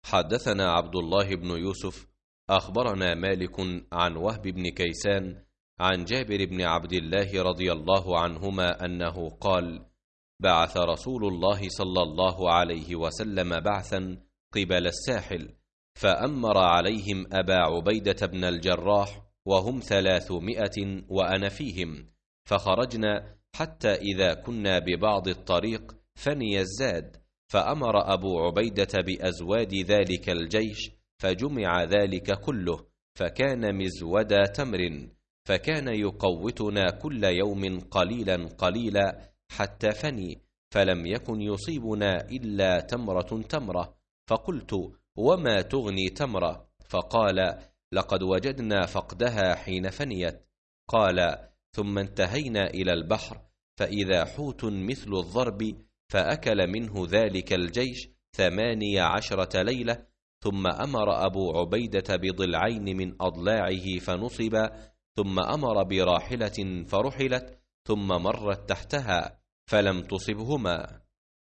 حدثنا عبد الله بن يوسف أخبرنا مالك عن وهب بن كيسان عن جابر بن عبد الله رضي الله عنهما أنه قال: بعث رسول الله صلى الله عليه وسلم بعثا قبل الساحل، فأمر عليهم أبا عبيدة بن الجراح وهم 300 وأنا فيهم، فخرجنا حتى إذا كنا ببعض الطريق فني الزاد، فأمر أبو عبيدة بأزواد ذلك الجيش، فجمع ذلك كله، فكان مزود تمر، فكان يقوتنا كل يوم قليلا قليلا حتى فني، فلم يكن يصيبنا إلا تمرة تمرة. فقلت: وما تغني تمرة؟ فقال: لقد وجدنا فقدها حين فنيت. قال: ثم انتهينا إلى البحر، فإذا حوت مثل الضرب، فأكل منه ذلك الجيش 18 ليلة، ثم أمر أبو عبيدة بضلعين من أضلاعه فنصب، ثم أمر براحلة فرحلت، ثم مرت تحتها فلم تصبهما.